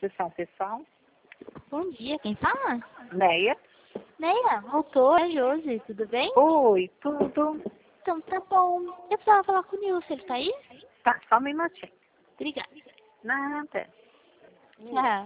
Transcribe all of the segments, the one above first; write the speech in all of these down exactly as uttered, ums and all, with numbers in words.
Sessão pessoal. Bom dia, quem fala? Neia. Neia, voltou, é Josi, tudo bem? Oi, tudo? Então tá bom. Eu precisava falar com o Nilson, ele tá aí? Tá, só um minutinho. Obrigada. Nada. Ah.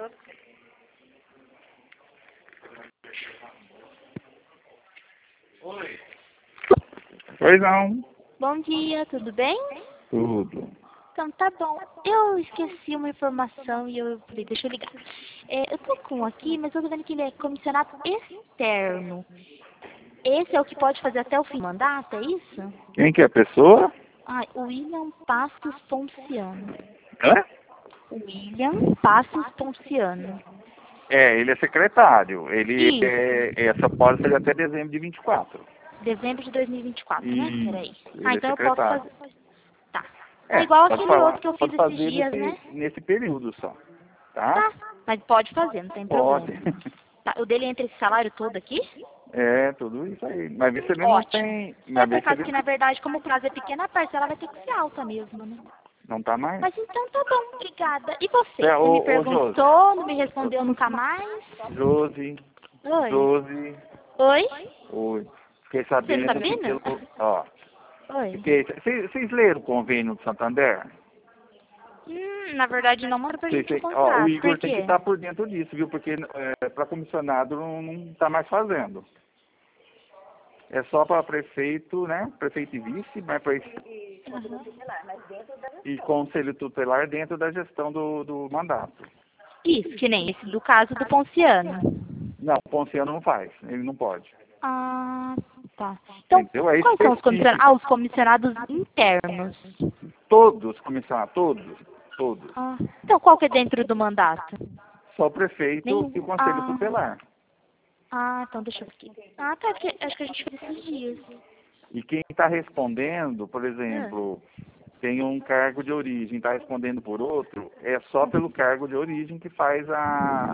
Oi. Pois não. Bom dia, tudo bem? Tudo. Então tá bom. Eu esqueci uma informação e eu falei, deixa eu ligar. É, eu tô com um aqui, mas eu tô vendo que ele é comissionado externo. Esse é o que pode fazer até o fim do mandato, é isso? Quem que é a pessoa? Ah, William Passos Ponciano. Hã? William Passos Ponciano. É, ele é secretário. Ele Isso. é, essa pode ser até dezembro de vinte e quatro. Dezembro de dois mil e vinte e quatro, né? Isso, Peraí. ele Ah, é então eu posso secretário. fazer. Tá. É, É igual pode aquele falar, outro que eu fiz pode esses fazer dias, nesse, né? nesse período só. Tá? Tá. Mas pode fazer, não tem Pode. problema. Tá. O dele entra esse salário todo aqui? É, tudo isso aí. Mas você mesmo não Ótimo. tem. É Mas por você causa que, na verdade, como o prazo é pequeno, a parcela vai ter que ser alta mesmo, né? não tá mais? Mas então tá bom, obrigada. E você? É, Você ô, me ô, perguntou, não me respondeu nunca mais? Josi, Oi? Josi, Oi? oi. Fiquei Você não tá sabendo me que ouvindo? pelo. Ó, Oi? fiquei. Vocês vocês leram o convênio do Santander? Hum, na verdade não manda pra Cê- gente um cê- ó, o contrato. Igor Por tem que quê? estar por dentro disso, viu? Porque é, para comissionado não, não tá mais fazendo. É só para prefeito, né? Prefeito e vice, mas pra, Uhum. e conselho tutelar dentro da gestão do, do mandato. Isso, que nem esse do caso do Ponciano. Não, o Ponciano não faz, ele não pode. Ah, tá. Então, Entendeu? É quais são os comissionados? específico. Ah, os comissionados internos. Todos comissionados, todos, todos. Ah, então qual que é dentro do mandato? Só o prefeito Nenhum. e o conselho Ah, tutelar. ah, então deixa eu ver aqui. Ah, tá, que, acho que a gente fez esses dias. E quem está respondendo, por Ah, exemplo, tem um cargo de origem, está respondendo por outro, é só pelo cargo de origem que faz a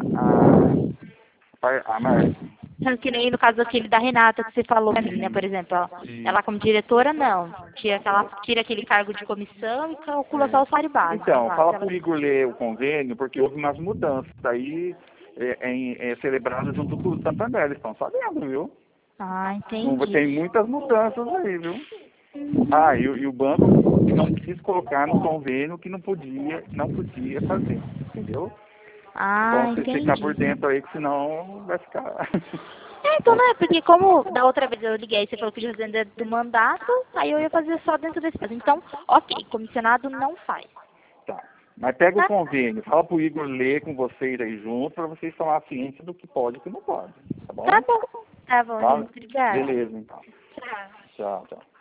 a, a marca. Tanto que nem no caso aquele da Renata que você falou pra mim, né, por exemplo, ó, ela como diretora, não. Tira, aquela, tira aquele cargo de comissão e calcula só o salário básico. Então, Lá, fala se para o ela... Igor ler o convênio, porque houve umas mudanças. Daí é, é, é celebrado junto com o Santander, eles estão sabendo, viu? Ah, Não, entendi. tem muitas mudanças aí, viu? Uhum. Ah, e, o- e o banco não quis colocar no convênio que não podia, não podia fazer, entendeu? Ah, Então você ficar por entendi. dentro aí, que senão vai ficar. É, então não é, porque como da outra vez eu liguei, você falou que já dentro do mandato, aí eu ia fazer só dentro desse prazo. Então, ok, comissionado não faz. Tá. Mas pega o Tá, convênio, fala pro Igor ler com vocês aí junto, para vocês tomar ciência do que pode e o que não pode. Tá bom? tá bom. Tá bom, Tá? gente, obrigada. Beleza, então. Tchau. Tchau, tchau.